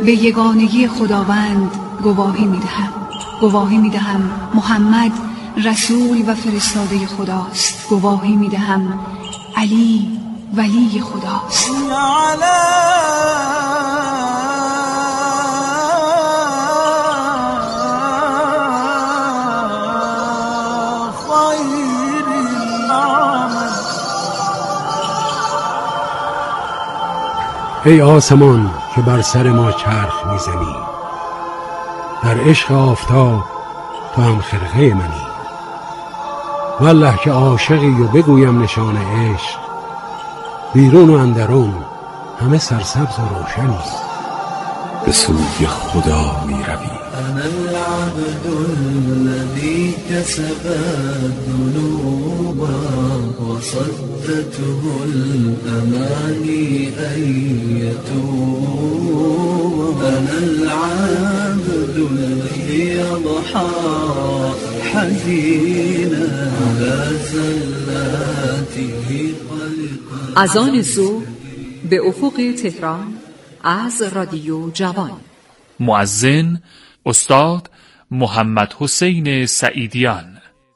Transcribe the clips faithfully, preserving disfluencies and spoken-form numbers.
به یگانگی خداوند گواهی می‌دهم گواهی می‌دهم محمد رسول و فرستاده خداست. گواهی می‌دهم علی ولی خداست. ای آسمان که بر سر ما چرخ میزنی، در عشق آفتاب تو هم خرقه منی. والله که عاشقی و بگویم نشان عشق، بیرون و اندرون همه سرسبز و روشنی. به سوی خدا می روی. انا العبد الذي كسب الذنوب وصدته الاماني ان يتوب. انا العبد الذي يضحى حزينا على زلاته قلقا. از آن سو به افق تهران از رادیو جوان. مؤذن استاد محمد حسین سعیدیان.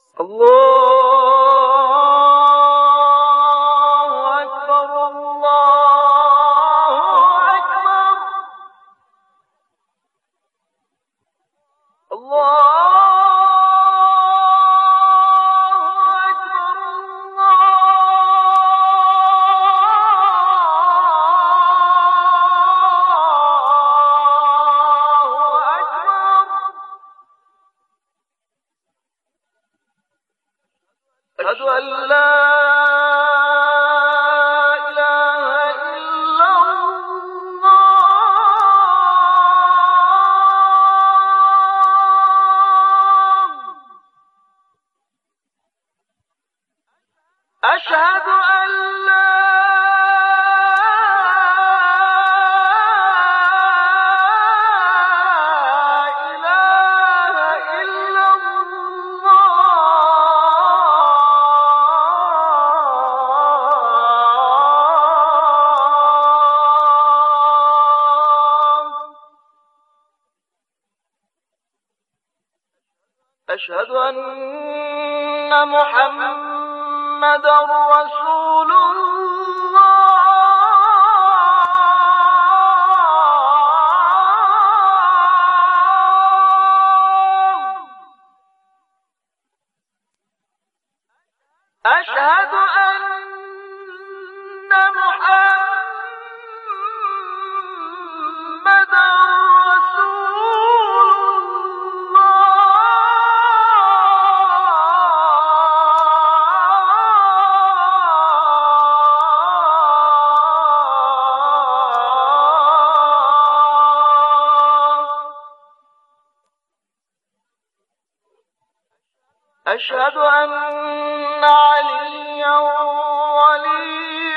أشهد أن محمد رسول الله. أشهد أن محمد أشهد أن عليا ولي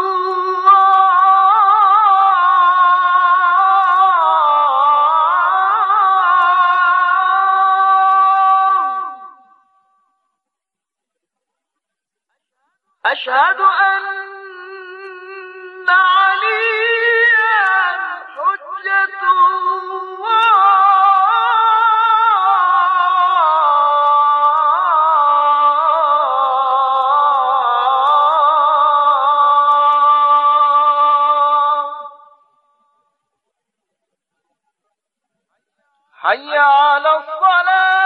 الله. أشهد أن عليا حجة الله. حي على الصلاة.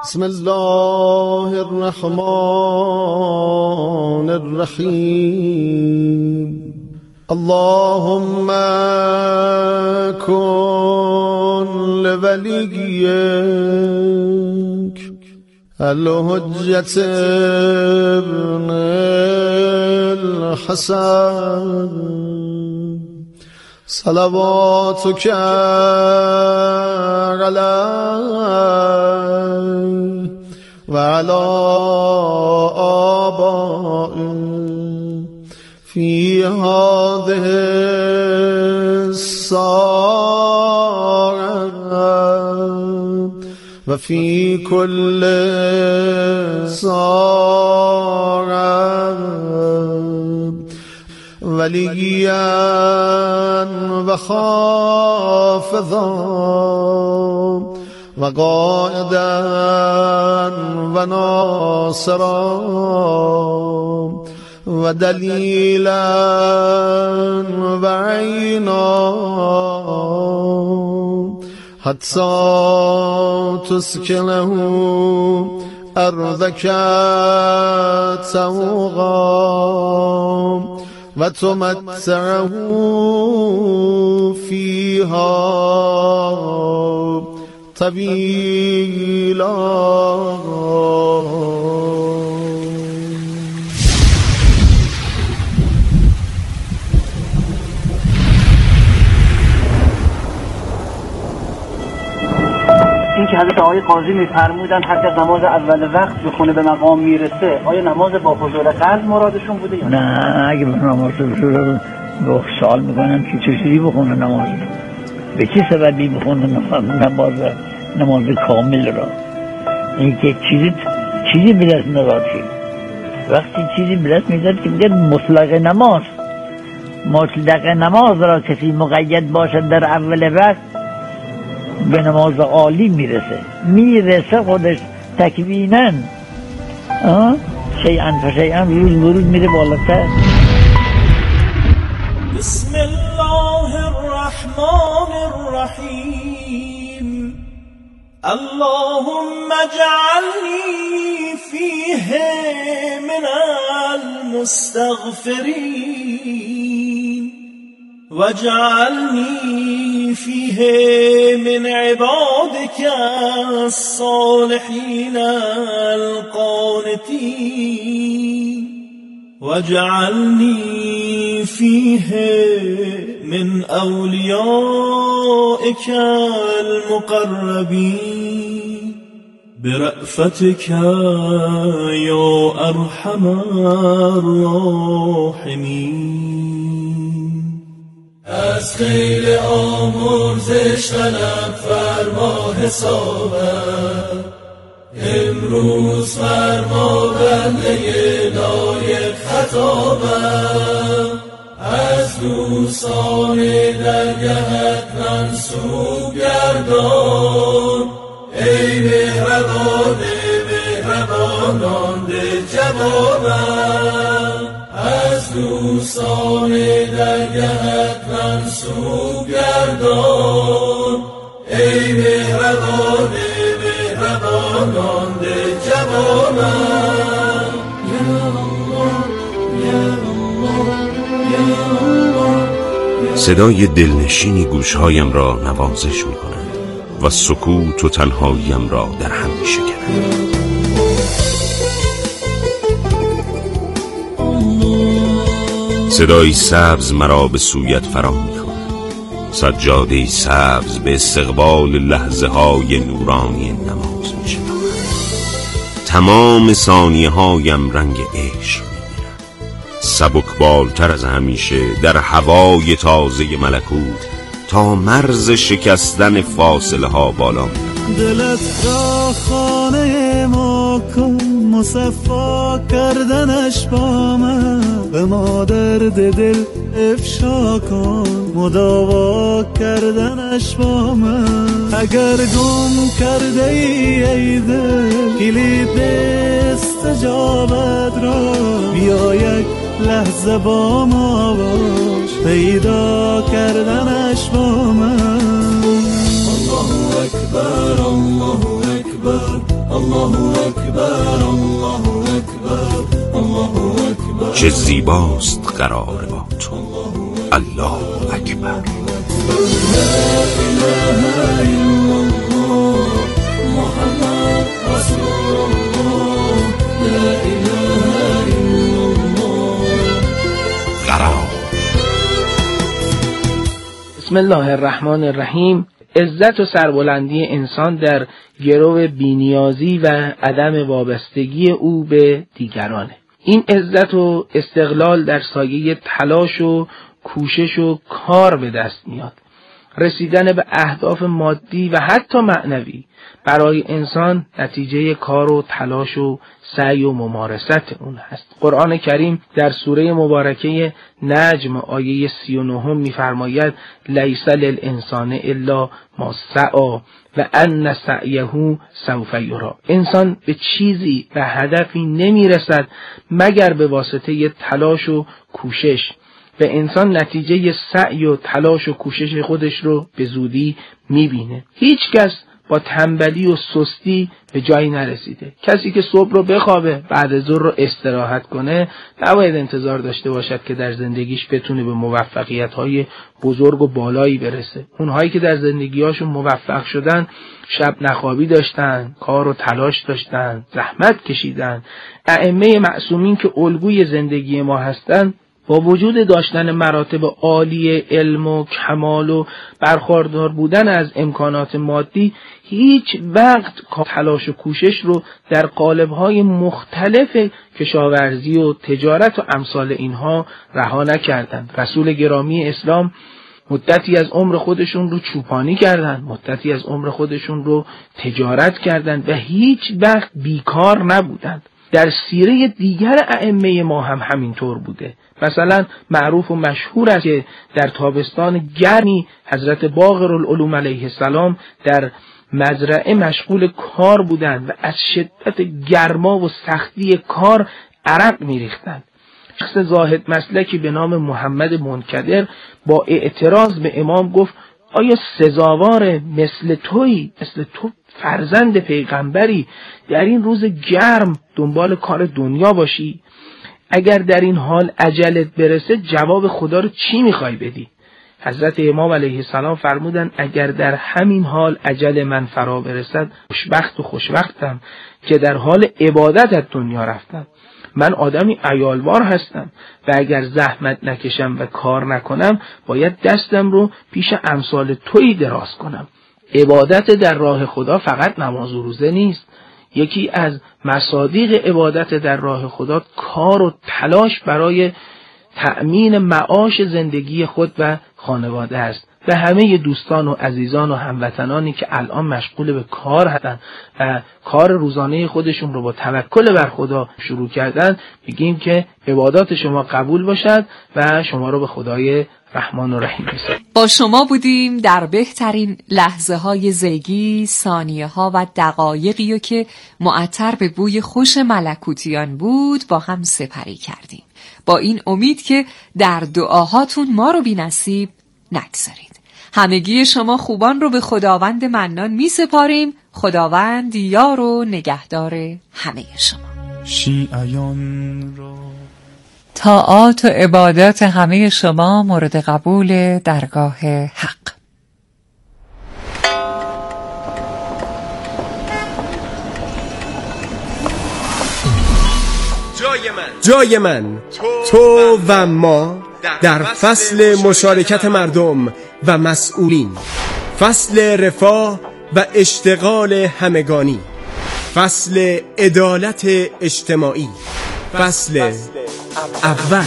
بسم الله الرحمن الرحیم. اللهم کن لولیک الحجة ابن الحسن صلواتك علیه و علی آبائه فی هذه الساعة و فی کل ساعة وليا و خافضا و قائدا و ناصرا و دلیلا و عینا حتی تسکنه ارضک طوعا و تمتعه فیها طویلا. این که حضرت آقای قاضی می‌فرمودن هر که نماز اول وقت بخونه به مقام میرسه، آیا نماز با حضور قلب مرادشون بوده یا نه؟ اگه به نماز حضور با سوال میکنن که چه چیزی بخونه نماز، به چه سببی بخونه نماز نماز کامل را؟ این که چیزی چیزی به دست نداد. وقتی چیزی به دست میداد که میگه مطلق نماز، مطلق نماز را کسی مقید باشد در اول وقت به نماز عالی میرسه، میرسه خودش تکویناً شیئا فشیئا روز بروز میره بالاتر. بسم الله الرحمن الرحیم. اللهم اجعلنی فیه من المستغفرین واجعلنی فیه من عبادك الصالحین القانتین واجعلنی فیه من اولیائك المقربین برأفتك یا ارحم الراحمین. از خیل آمرزش طلب فرما حسابم، امروز فرما بنده لایق خطابم. از دوستان درگهت منصوب گردان، ای مهربان مهربانان ده جوابم. از دوستان درگهت منصوب گردان، ای مهربان مهربانان ده جوابم. یا الله یا الله یا الله. صدای دلنشینی گوشهایم را نوازش می کند و سکوت و تنهاییم را در هم می شکند. صدای سبز مرا به سویت فرا می کند، سجاده سبز به استقبال لحظه های نورانی نماز می شود. تمام ثانیه هایم رنگ عشق می گیرد. سبکبالتر از همیشه در هوای تازه ملکوت تا مرز شکستن فاصله ها بالا می رود. دلت را خانه ما کن، مصفا کردنش با من، به ما درد دل افشا کن، مداوا کردنش با من. اگر گم کرده ای ای دل کلید استجابت را، بیا یک لحظه با ما باش، پیدا کردنش با من. الله اکبر الله اکبر الله اکبر الله اکبر الله اکبر. چه زیباست قرار با تو، الله اکبر. لا اله الا الله محمد رسول الله. لا اله الا الله. قرار. بسم الله الرحمن الرحیم. عزت و سربلندی انسان در گرو بی‌نیازی و عدم وابستگی او به دیگرانه. این عزت و استقلال در سایه تلاش و کوشش و کار به دست میاد. رسیدن به اهداف مادی و حتی معنوی برای انسان نتیجه کار و تلاش و سعی و ممارست اون هست. قرآن کریم در سوره مبارکه نجم آیه سی و نه می‌فرماید لیس للانسان الا ما سعی و ان سعیه سوف یری. انسان به چیزی و هدفی نمیرسد مگر به واسطه تلاش و کوشش. به انسان نتیجه سعی و تلاش و کوشش خودش رو به زودی میبینه. هیچ کس با تنبلی و سستی به جایی نرسیده. کسی که صبح رو بخوابه بعد ظهر رو استراحت کنه نباید انتظار داشته باشد که در زندگیش بتونه به موفقیت‌های بزرگ و بالایی برسه. اونهایی که در زندگی‌هاشون موفق شدن شب نخوابی داشتن، کار و تلاش داشتن، زحمت کشیدن. ائمه معصومین که الگوی زندگی ما هستن با وجود داشتن مراتب عالی علم و کمال و برخوردار بودن از امکانات مادی هیچ وقت تلاش و کوشش رو در قالب‌های مختلف کشاورزی و تجارت و امثال اینها رها نکردند. رسول گرامی اسلام مدتی از عمر خودشون رو چوپانی کردند، مدتی از عمر خودشون رو تجارت کردند و هیچ وقت بیکار نبودند. در سیره دیگر ائمه ما هم همینطور بوده. مثلا معروف و مشهور است که در تابستان گرمی حضرت باقرالعلوم علیه السلام در مزرعه مشغول کار بودند و از شدت گرما و سختی کار عرق می‌ریختند. شخص زاهد مسلکی به نام محمد منکدر با اعتراض به امام گفت آیا سزاوار مثل تویی، مثل تو فرزند پیغمبری در این روز گرم دنبال کار دنیا باشی؟ اگر در این حال اجلت برسه جواب خدا رو چی میخوای بدی؟ حضرت امام علیه السلام فرمودن اگر در همین حال اجل من فرا برسد خوشبخت و خوشوقتم که در حال عبادت از دنیا رفتم. من آدمی عیالوار هستم و اگر زحمت نکشم و کار نکنم باید دستم رو پیش امثال تویی دراز کنم. عبادت در راه خدا فقط نماز و روزه نیست. یکی از مصادیق عبادت در راه خدا کار و تلاش برای تأمین معاش زندگی خود و خانواده است. به همه دوستان و عزیزان و هموطنانی که الان مشغول به کار هستند و کار روزانه خودشون رو با توکل بر خدا شروع کردن بگیم که عبادات شما قبول باشد و شما رو به خدای رحمان و رحیم بسپاریم. با شما بودیم در بهترین لحظه های زندگی، ثانیه ها و دقایقی و که معطر به بوی خوش ملکوتیان بود با هم سپری کردیم. با این امید که در دعاهاتون ما رو بی نصیب نگذارید. همگی شما خوبان رو به خداوند منان می سپاریم. خداوند یار و نگهدار همه شما. شیعیان را طاعات و عبادات همه شما مورد قبول درگاه حق. جای من جای من تو و ما در فصل مشارکت مردم و مسئولین، فصل رفاه و اشتغال همگانی، فصل عدالت اجتماعی، فصل اول.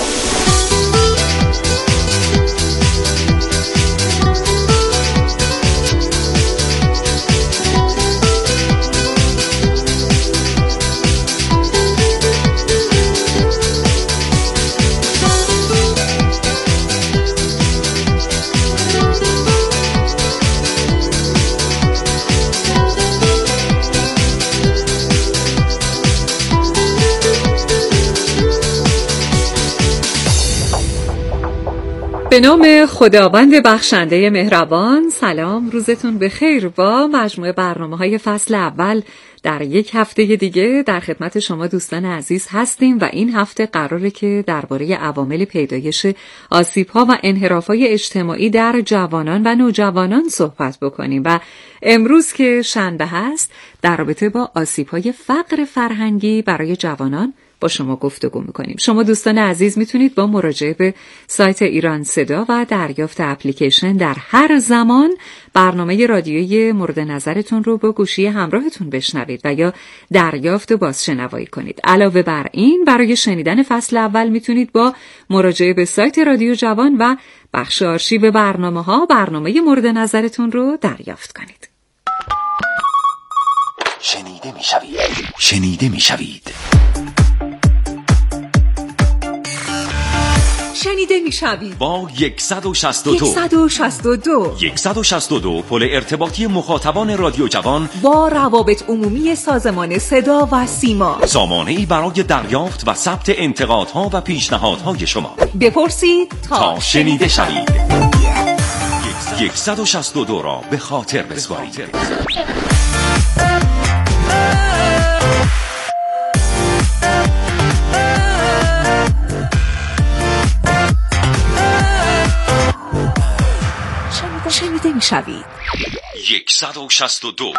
به نام خداوند بخشنده مهربان. سلام، روزتون بخیر. با مجموعه برنامه‌های فصل اول در یک هفته دیگه در خدمت شما دوستان عزیز هستیم و این هفته قراره که درباره عوامل پیدایش آسیب‌ها و انحراف‌های اجتماعی در جوانان و نوجوانان صحبت بکنیم و امروز که شنبه هست در رابطه با آسیب‌های فقر فرهنگی برای جوانان با شما گفتگو میکنیم. شما دوستان عزیز میتونید با مراجعه به سایت ایران صدا و دریافت اپلیکیشن در هر زمان برنامه رادیویی مورد نظرتون رو با گوشی همراهتون بشنوید و یا دریافت و بازشنوایی کنید. علاوه بر این برای شنیدن فصل اول میتونید با مراجعه به سایت رادیو جوان و بخش آرشیو برنامه ها برنامه مورد نظرتون رو دریافت کنید. شنیده میشوید. شنیده میشوید. شنیده میشوید با صد و شصت و دو صد و شصت و دو صد و شصت و دو پل ارتباطی مخاطبان رادیو جوان با روابط عمومی سازمان صدا و سیما، سامانه‌ای برای دریافت و ثبت انتقادها و پیشنهادهای شما. بپرسید تا, تا شنیده شوید. صد و شصت و دو را به خاطر بسپارید. شنیده میشوید. صد و شصت و دو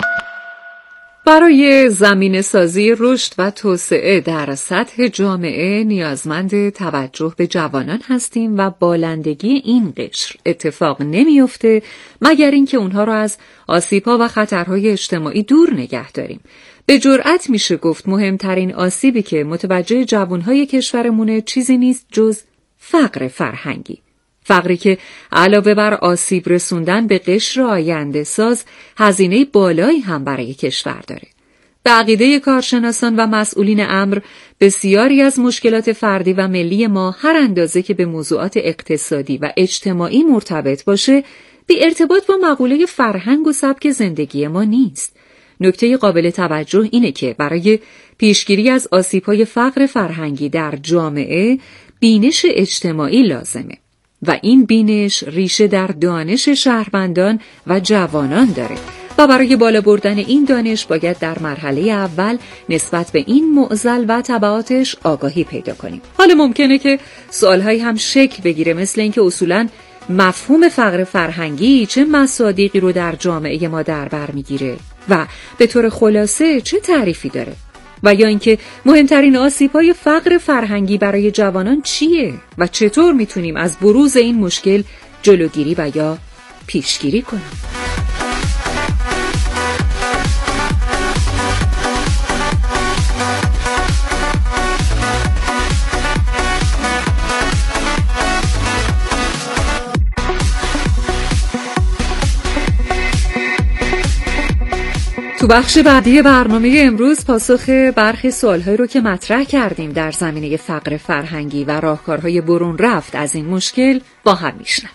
برای زمینه سازی رشد و توسعه در سطح جامعه نیازمند توجه به جوانان هستیم و بالندگی این قشر اتفاق نمیفته مگر اینکه اونها را از آسیب‌ها و خطرهای اجتماعی دور نگه داریم. به جرئت میشه گفت مهمترین آسیبی که متوجه جوانهای کشورمونه چیزی نیست جز فقر فرهنگی. فقری که علاوه بر آسیب رسوندن به قشر آینده ساز هزینه بالایی هم برای کشور داره. به عقیده کارشناسان و مسئولین امر بسیاری از مشکلات فردی و ملی ما هر اندازه که به موضوعات اقتصادی و اجتماعی مرتبط باشه بی ارتباط با مقوله فرهنگ و سبک زندگی ما نیست. نکته قابل توجه اینه که برای پیشگیری از آسیب‌های فقر فرهنگی در جامعه بینش اجتماعی لازمه و این بینش ریشه در دانش شهروندان و جوانان داره و برای بالا بردن این دانش باید در مرحله اول نسبت به این معضل و تبعاتش آگاهی پیدا کنیم. حالا ممکنه که سوالهایی هم شکل بگیره، مثل اینکه اصولاً مفهوم فقر فرهنگی چه مصادیقی رو در جامعه ما در بر میگیره و به طور خلاصه چه تعریفی داره، و یا اینکه مهمترین آسیب‌های فقر فرهنگی برای جوانان چیه و چطور میتونیم از بروز این مشکل جلوگیری و یا پیشگیری کنیم. تو بخش بعدی برنامه امروز پاسخ برخی سوال‌هایی رو که مطرح کردیم در زمینه فقر فرهنگی و راهکارهای برون رفت از این مشکل با هم میشنویم.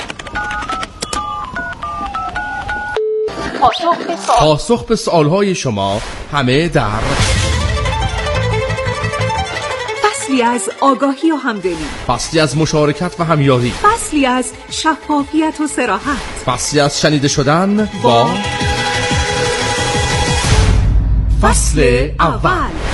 پاسخ به سوال‌های شما همه در فصلی از آگاهی و همدلی، فصلی از مشارکت و همیاری، فصلی از شفافیت و صراحت، فصلی از شنیده شدن با فصل اول.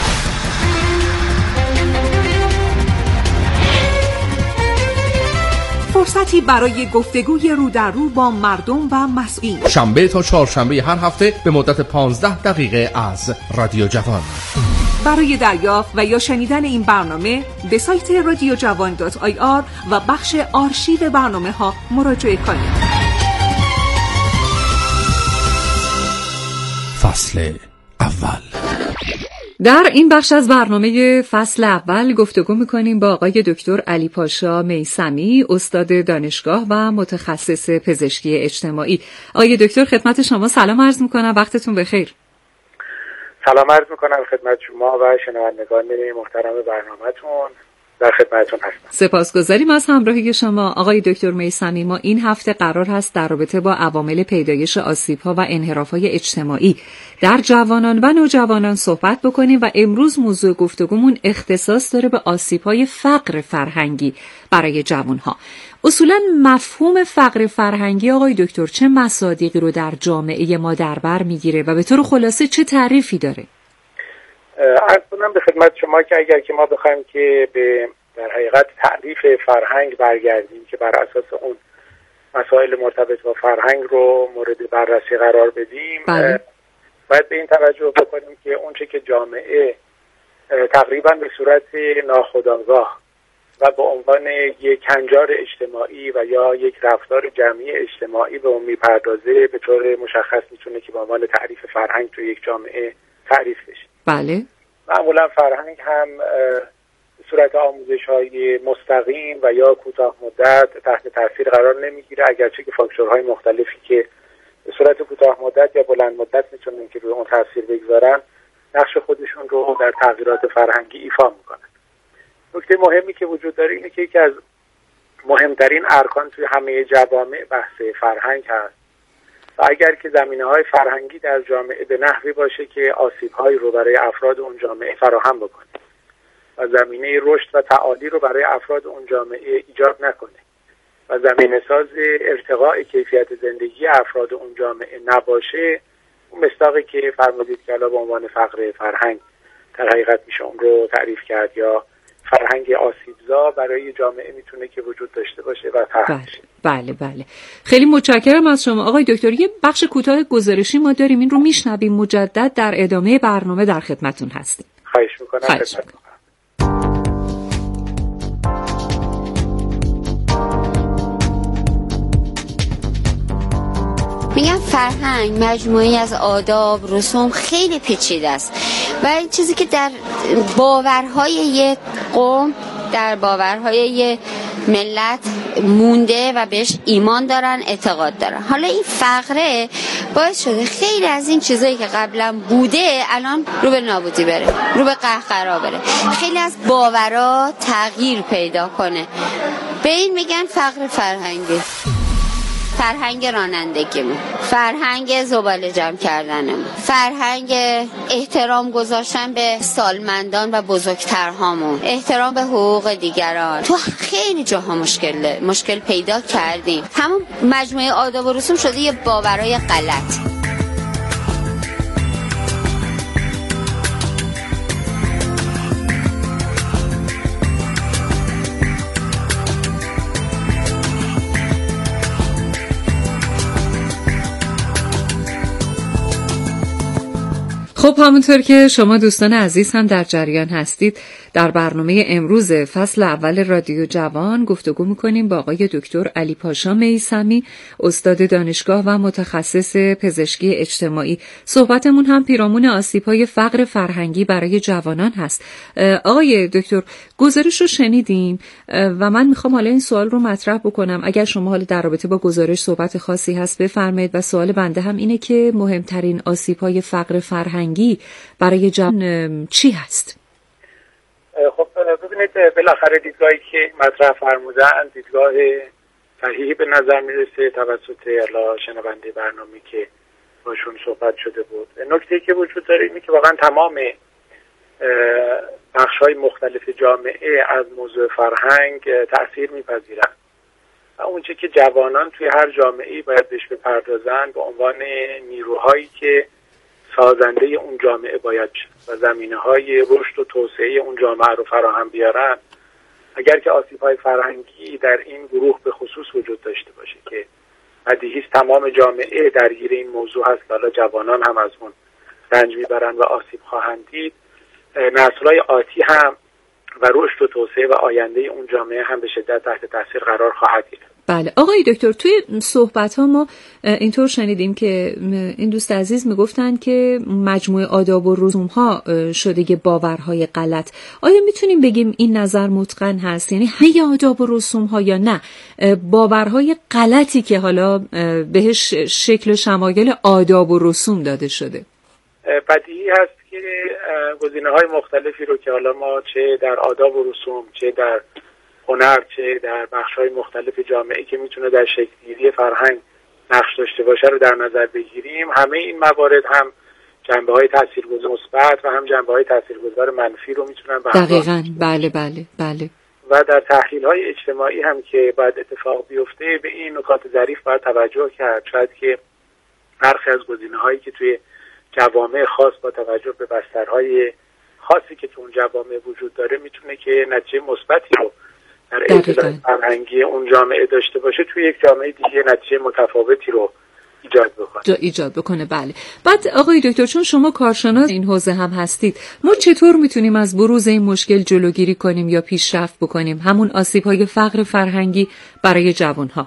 فرصتی برای گفتگوی رو در رو با مردم و مسئولین، شنبه تا چهارشنبه هر هفته به مدت پانزده دقیقه از رادیو جوان. برای دریافت و یا شنیدن این برنامه به سایت رادیو جوان دات آی آر و بخش آرشیو برنامه ها مراجعه کنید. فصل اول. در این بخش از برنامه فصل اول گفتگو می‌کنیم با آقای دکتر علی پاشا میثمی، استاد دانشگاه و متخصص پزشکی اجتماعی. آقای دکتر خدمت شما سلام عرض می‌کنم، وقتتون بخیر. سلام عرض می‌کنم خدمت شما و شنوندگان محترم برنامه‌تون. در خدمتتون هستم. سپاسگزاریم از همراهی شما آقای دکتر میثمی. ما این هفته قرار هست در رابطه با عوامل پیدایش آسیب‌ها و انحراف‌های اجتماعی در جوانان و نوجوانان صحبت بکنیم و امروز موضوع گفتگومون اختصاص داره به آسیب‌های فقر فرهنگی برای جوانها. اصولاً مفهوم فقر فرهنگی آقای دکتر چه مصادیقی رو در جامعه ما در بر میگیره و به طور خلاصه چه تعریفی داره؟ عرض کنم به خدمت شما که اگر که ما بخوایم که به در حقیقت تعریف فرهنگ برگردیم که بر اساس اون مسائل مرتبط با فرهنگ رو مورد بررسی قرار بدیم، بله. باید به این توجه بکنیم که اونچه که جامعه تقریبا به صورت ناخودآگاه و به عنوان یک هنجار اجتماعی و یا یک رفتار جمعی اجتماعی به اون میپردازه به طور مشخص میتونه که به عنوان تعریف فرهنگ تو یک جامعه تعریف بشه. بله. معمولا فرهنگ هم به صورت آموزش‌های مستقیم و یا کوتاه مدت تحت تاثیر قرار نمیگیره، اگرچه که فاکتورهای مختلفی که به صورت کوتاه مدت یا بلند مدت میتونن که روی اون تاثیر بگذارن نقش خودشون رو در تغییرات فرهنگی ایفا میکنن. نکته مهمی که وجود داره اینه که یکی از مهمترین ارکان توی همه جوامع بحث فرهنگ هست و اگر که زمینه‌های فرهنگی در جامعه به نحوی باشه که آسیب‌هایی رو برای افراد اون جامعه فراهم بکنه و زمینه رشد و تعالی رو برای افراد اون جامعه ایجاد نکنه و زمینه ساز ارتقاء کیفیت زندگی افراد اون جامعه نباشه، اون مصداقی که فرمودید که الان به عنوان فقر فرهنگ در حقیقت میشه اون رو تعریف کرد یا فرهنگ آسیبزا برای جامعه میتونه که وجود داشته باشه و بله بله بله خیلی متشکرم از شما آقای دکتر. یه بخش کوتاه گزارشی ما داریم، این رو میشنویم، مجدد در ادامه برنامه در خدمتتون هستیم. خواهش میکنم. خواهش میکنم. میگم فرهنگ مجموعی از آداب، رسوم خیلی پیچیده است و این چیزی که در باورهای یک قوم، در باورهای یک ملت مونده و بهش ایمان دارن، اعتقاد دارن. حالا این فقره باعث شده خیلی از این چیزایی که قبلا بوده الان رو به نابودی بره، رو به قهقرا بره، خیلی از باورها تغییر پیدا کنه. به این میگن فقر فرهنگی. فرهنگ رانندگیمون، فرهنگ زباله جمع کردنمون، فرهنگ احترام گذاشتن به سالمندان و بزرگترهامون، احترام به حقوق دیگران. تو خیلی جاها مشکل مشکل پیدا کردیم. همون مجموعه آداب و رسوم شده یه باورای غلط. خب همونطور که شما دوستان عزیز هم در جریان هستید، در برنامه امروز فصل اول رادیو جوان گفتگو میکنیم با آقای دکتر علی پاشا میثمی، استاد دانشگاه و متخصص پزشکی اجتماعی. صحبتمون هم پیرامون آسیب‌های فقر فرهنگی برای جوانان هست. آقای دکتر گزارش رو شنیدیم و من میخوام حالا این سوال رو مطرح بکنم. اگر شما حالا در رابطه با گزارش صحبت خاصی هست بفرمایید و سوال بنده هم اینه که مهمترین آسیب‌های فقر فرهنگی برای جوان چی هست؟ خب ببینید، بالاخره دیدگاهی که مطرح فرمودن دیدگاه صحیحی به نظر میرسه توسط الا شنونده برنامه که باشون صحبت شده بود. نکته که وجود داره اینه که واقعا تمام بخش‌های مختلف جامعه از موضوع فرهنگ تأثیر میپذیرن و اونچه که جوانان توی هر جامعه‌ای باید بهش بپردازن به عنوان نیروهایی که سازنده اون جامعه باید و زمینه‌های رشد و توسعه اون جامعه رو فراهم بیارن. اگر که آسیب‌های فرهنگی در این گروه به خصوص وجود داشته باشه که بدیهی است تمام جامعه درگیر این موضوع هست، حالا جوانان هم از اون رنج میبرن و آسیب خواهند دید، نسل‌های آتی هم و رشد و توسعه و آینده اون جامعه هم به شدت تحت تاثیر قرار خواهد گرفت. بله آقای دکتر، توی صحبت ها ما اینطور شنیدیم که این دوست عزیز میگفتن که مجموعه آداب و رسوم ها شده باورهای غلط. آیا میتونیم بگیم این نظر متقن هست؟ یعنی همه آداب و رسوم ها یا نه باورهای غلطی که حالا بهش شکل و شمایل آداب و رسوم داده شده؟ بدیهی هست که گزینه‌های مختلفی رو که حالا ما چه در آداب و رسوم، چه در هنر، چه در بخش‌های مختلف جامعه که میتونه در شکل‌گیری فرهنگ نقش داشته باشه رو در نظر بگیریم، همه این موارد هم جنبه‌های تاثیرگذار مثبت و هم جنبه‌های تاثیرگذار منفی رو میتونن به همراه دقیقاً بله بله بله و در تحلیل‌های اجتماعی هم که باید اتفاق بیفته به این نکات ظریف باید توجه کرد. شاید که برخی از گزینه‌هایی که توی جوامع خاص با توجه به بسترهای خاصی که تو اون جوامع وجود داره میتونه که نتیجه مثبتی رو در اطلاع فرهنگی اون جامعه داشته باشه، توی یک جامعه دیگه نتیجه متفاوتی رو ایجاد بکنه جا ایجاد بکنه. بله. بعد آقای دکتر، چون شما کارشناس این حوزه هم هستید، ما چطور میتونیم از بروز این مشکل جلوگیری کنیم یا پیشرفت بکنیم، همون آسیب‌های فقر فرهنگی برای جوان‌ها؟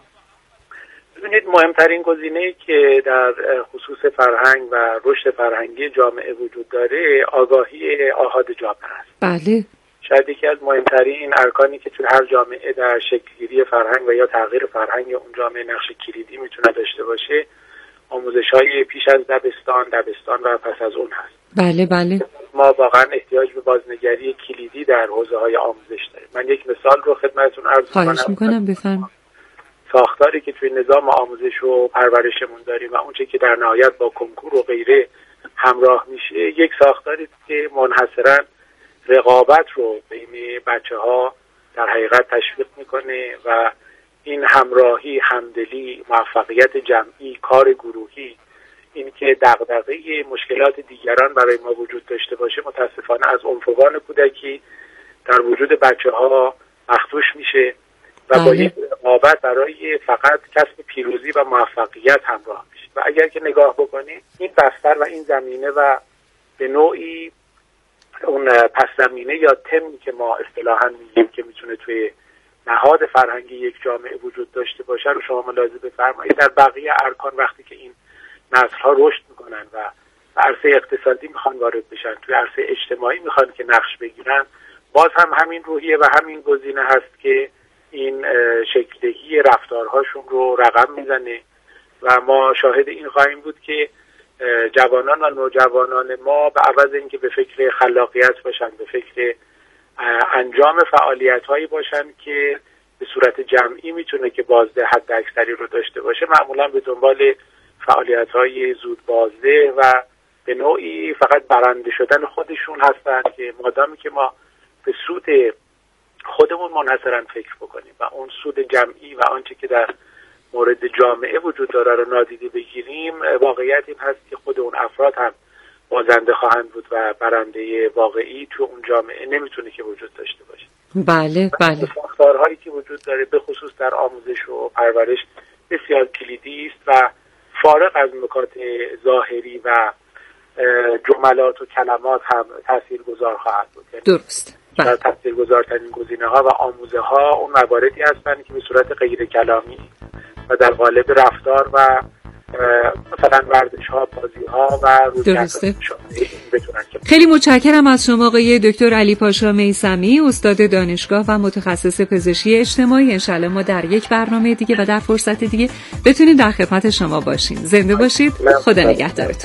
ببینید، مهمترین گزینه‌ای که در خصوص فرهنگ و رشد فرهنگی جامعه وجود داره آگاهی آحاد جامعه است. بله. شاید یکی از مهمترین ارکانی که توی هر جامعه در شکل‌گیری فرهنگ و یا تغییر فرهنگ اون جامعه نقش کلیدی میتونه داشته باشه، آموزش‌های پیش از دبستان، دبستان و پس از اون هست. بله بله. ما واقعا احتیاج به بازنگری کلیدی در حوزه‌های آموزش داریم. من یک مثال رو خدمتتون عرض کنم. خواهش می‌کنم، بفرمایید. ساختاری که توی نظام آموزش و پرورشمون داریم و اونچه که در نهایت با کنکور و غیره همراه میشه، یک ساختاری که منحصراً رقابت رو بین بچه‌ها در حقیقت تشویق میکنه و این همراهی، همدلی، موفقیت جمعی، کار گروهی، این که دغدغه مشکلات دیگران برای ما وجود داشته باشه، متاسفانه از عنفوان کودکی در وجود بچه‌ها مخدوش میشه و با یک رقابت برای فقط کسب پیروزی و موفقیت همراه میشه. و اگر که نگاه بکنید، این بستر و این زمینه و به نوعی اون پس زمینه یا تمی که ما اصطلاحاً میگیم که میتونه توی نهاد فرهنگی یک جامعه وجود داشته باشه رو شما ملاحظه بفرمایید در بقیه ارکان وقتی که این نسل‌ها رشد میکنن و به عرصه اقتصادی میخوان وارد بشن، توی عرصه اجتماعی میخوان که نقش بگیرن، باز هم همین روحیه و همین گزینه هست که این شکل‌دهی رفتارهاشون رو رقم میزنه و ما شاهد این خواهیم بود که جوانان و نوجوانان ما به عوض اینکه به فکر خلاقیت باشن، به فکر انجام فعالیت‌هایی باشن که به صورت جمعی میتونه که بازده حد اکثری رو داشته باشه، معمولا به دنبال فعالیت‌های زود بازده و به نوعی فقط برنده شدن خودشون هستن که مادامی که ما به سود خودمون منحصراً فکر بکنیم و اون سود جمعی و آنچه که در مورد جامعه وجود داره رو نادیده بگیریم، واقعیت این هست که خود اون افراد هم بازنده خواهند بود و برنده واقعی تو اون جامعه نمیتونه که وجود داشته باشه. بله بله. ساختارهایی که وجود داره به خصوص در آموزش و پرورش بسیار کلیدی است و فارغ از نکات ظاهری و جملات و کلمات هم تاثیرگذار خواهد بود. درست. بله. تاثیرگذارترین گزینه‌ها و آموزه‌ها اون مواردی هستند که به صورت غیر کلامی و در قالب رفتار و مثلا ورزش‌ها، بازی‌ها و رویکردها بتونن. خیلی متشکرم از شما آقای دکتر علی پاشا میثمی، استاد دانشگاه و متخصص پزشکی اجتماعی. انشالله ما در یک برنامه دیگه و در فرصت دیگه بتونیم در خدمت شما باشیم. زنده باشید. خدا نگهدارتون.